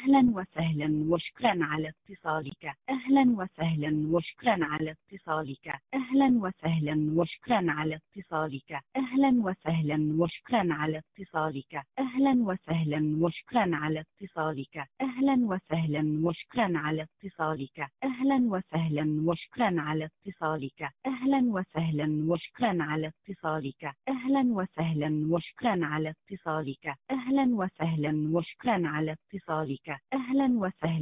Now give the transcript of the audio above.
أهلا وسهلا وشكرا على اتصالك. أهلا وسهلا وشكرا على اتصالك. أهلا وسهلا وشكرا على اتصالك. أهلا وسهلا وشكرا على اتصالك. أهلا وسهلا وشكرا على اتصالك. أهلا وسهلا وشكرا على اتصالك. أهلا وسهلا وشكرا على اتصالك. أهلا وسهلا وشكرا على اتصالك. أهلا وسهلا وشكرا على اتصالك. أهلا وسهلا وشكرا على اتصالك. أهلا وسهلا